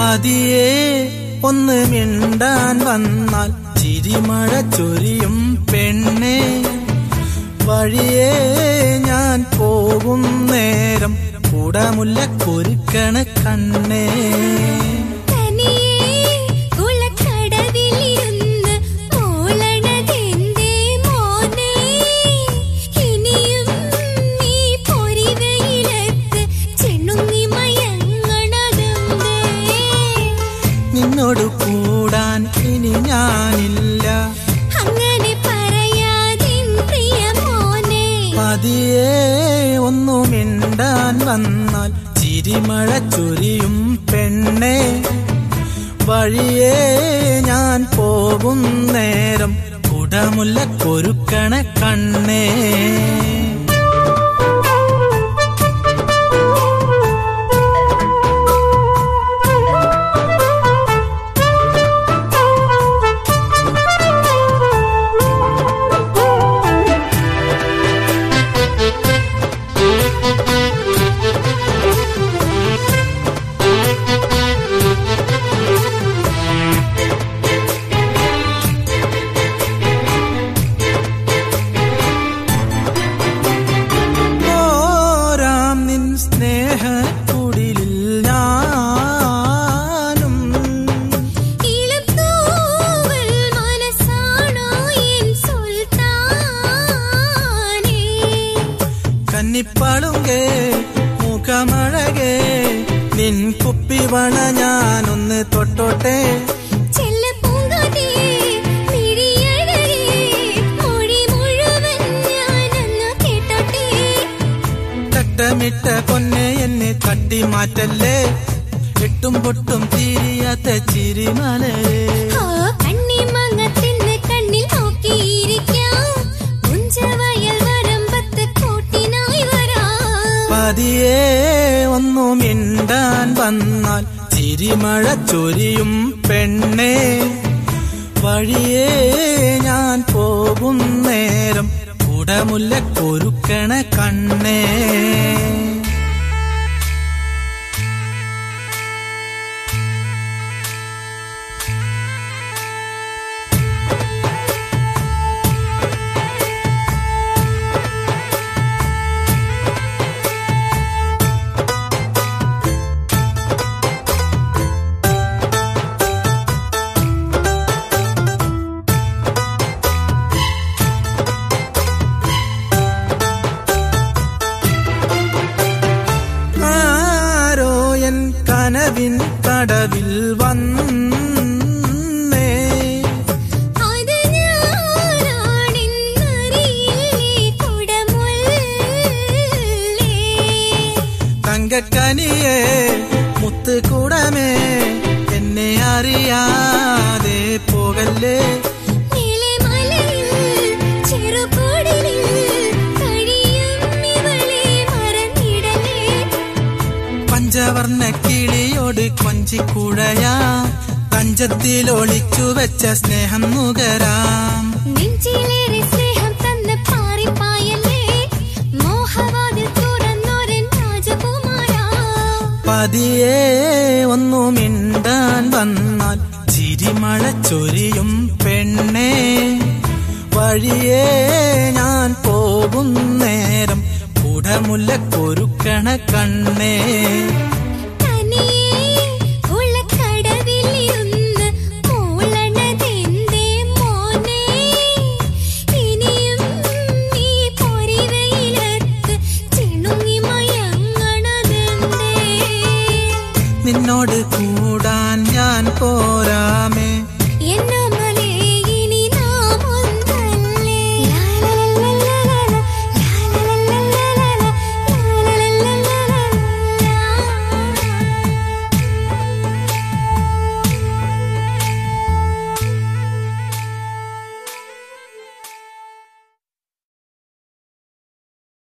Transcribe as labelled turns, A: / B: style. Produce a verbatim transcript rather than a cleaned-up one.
A: പതിയെ ഒന്ന് മിണ്ടാൻ വന്നാൽ ചിരിമഴ ചൊരിയും പെണ്ണേ, വഴിയേ ഞാൻ പോകും നേരം കുടമുല്ല കൊരുക്കണ കണ്ണേ. നിന്നോട് കൂടാൻ ഇനി ഞാനില്ല,
B: അങ്ങനെ പറയാതെ പ്രിയ മോനെ.
A: പതിയെ ഒന്നു മിണ്ടാൻ വന്നാൽ ചിരിമഴ ചൊരിയും പെണ്ണേ, വഴിയേ ഞാൻ പോകും നേരം കുടമുല്ല കൊരുക്കണ കണ്ണേ. സ്നേഹക്കുടിലിൽ ഞാനും
B: ഇളത്തൂവൽ മനസ്സാണോ എൻ സുൽത്താനേ.
A: കന്നിപ്പളുങ്കേ മുഖമഴകേ നിൻ കുപ്പിവള ഞാനൊന്ന് തൊട്ടോട്ടെ. തട്ടമിട്ട പൊന്നെ എന്നെ തട്ടി മാറ്റല്ലേ, എട്ടും പൊട്ടും തീരിയാത്ത ചിരിമലരേ.
B: കണ്ണിമങ്ങത്തിന് കണ്ണിൽ നോക്കിയിരിക്കാം, മുഞ്ചവയൽ വരമ്പത്ത് കൂട്ടിനായി വരാം.
A: പതിയെ ഒന്നു മിണ്ടാൻ വന്നാൽ ചിരിമഴ ചൊരിയും പെണ്ണേ, വഴിയേ ഞാൻ പോകും നേരം കുടമുല്ല കൊരുക്കണ കണ്ണേ. കനവിൻ കടവിൽ വന്നേ,
B: അത് ഞാനാണെന്നറിയില്ലേ കുടമുല്ലേ.
A: തങ്കക്കനിയേ മുത്തുകുടമേ എന്നെ അറിയാതെ പോകല്ലേ. പഞ്ചവർണ്ണ കിളിയോട് കൊഞ്ചിക്കുഴയാ, തഞ്ചത്തിൽ ഒളിച്ചു വെച്ച സ്നേഹം നുകരാം.
B: നെഞ്ചിലേറെ സ്നേഹം തന്ന പാറിപ്പായല്ലേ, മോഹവാതിൽ തുറന്നോരൻ രാജകുമാരാ.
A: പതിയെ ഒന്നു മിണ്ടാൻ വന്നാൽ ചിരിമഴ ചൊരിയും പെണ്ണേ, വഴിയേ ഞാൻ പോകും നേരം കുടമുല്ല കൊരുക്കണ കണ്ണേ.
B: നിന്നോട് കൂടാൻ ഞാൻ പോരാമേ,
A: എന്നോ